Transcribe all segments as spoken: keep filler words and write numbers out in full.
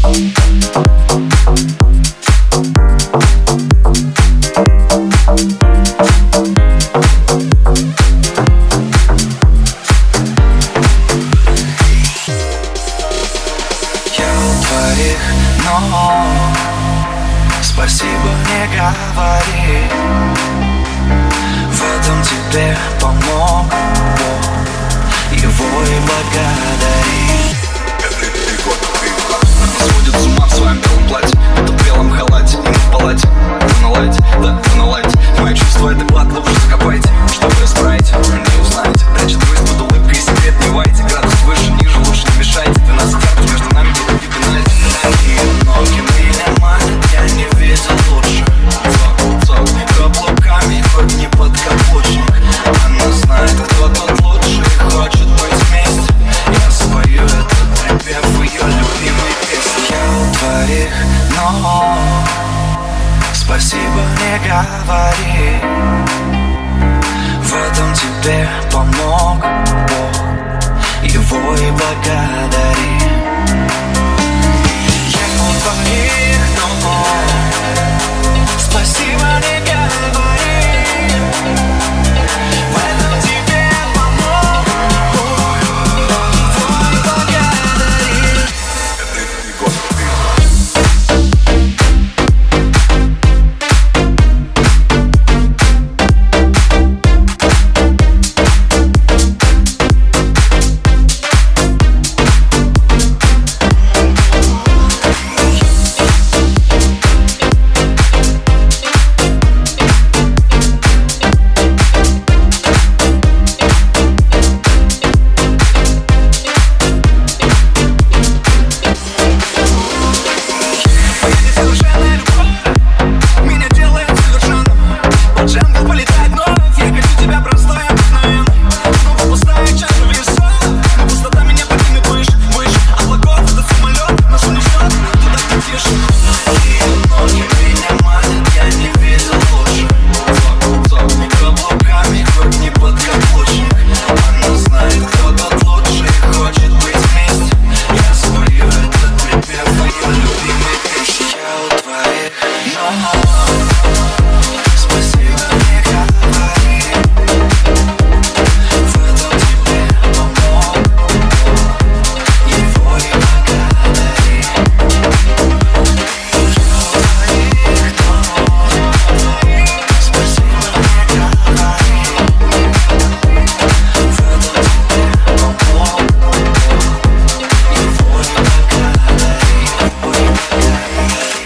Но спасибо не говори, в этом тебе помог Бог, его и благодари. Сводит с ума в своем белом платье, это в белом халате, и мы в палате. Вы наладите, да, вы наладите. Мои чувства это клад, лучше закопайте. Что вы исправите, не узнаете. Прячет грусть под улыбкой, секрет не вайте. Градус выше, ниже, лучше не мешайте. двенадцать ярдов между нами, тут не пенальти. Такие ноги меня манят, я не видел лучше. Цок, цок, каблуками, хоть не подкаблучник. Она знает, кто тут лучше и хочет быть вместе. Я спою этот припев в ее любимой песне. Я у твоих ног, спасибо не говори, в этом тебе помог Бог, его и благодари. Я у твоих ног, спасибо не говори, в этом тебе помог Бог, его и благодари.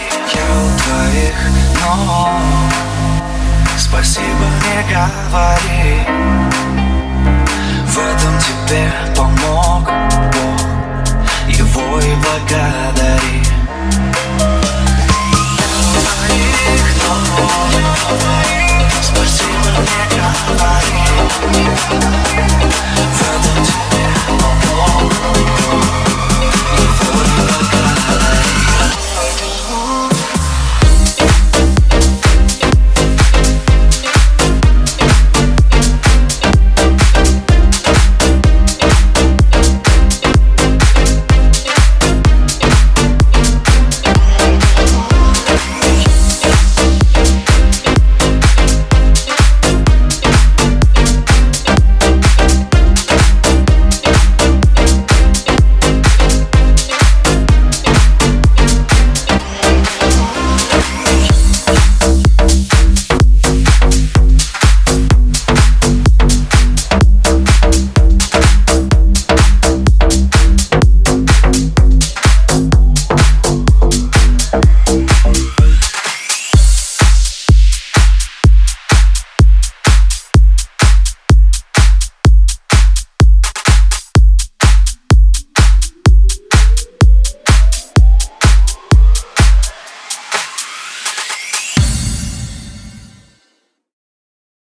Спасибо не говори,